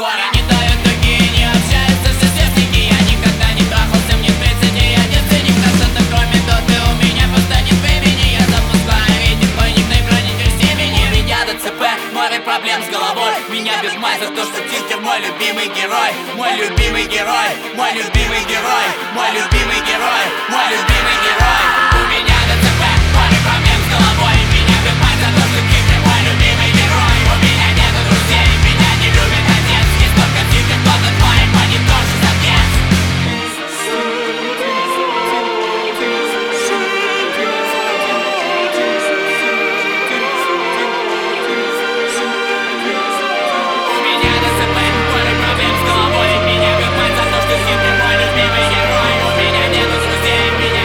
разговоры не дают другие, не общаются все сверстники. Я никогда не трахался, мне 30, и я девственник. На что-то кроме доты у меня просто нет времени. Я запускаю видео, мой никнейм хранитель семени. У меня ДЦП, море проблем с головой. Меня бьет мать за то, что Тинкер мой любимый герой. Мой любимый герой, мой любимый герой, мой любимый герой, мой любимый герой. У меня ДЦП, море проблем с головой. Меня бьет мать за то, что Тинкер мой любимый герой. У меня нету друзей, меня не любит отец. Есть только Тинкер, кто-то твой монитор, что за отец.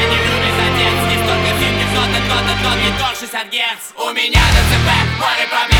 У меня ДЦП, море проблем.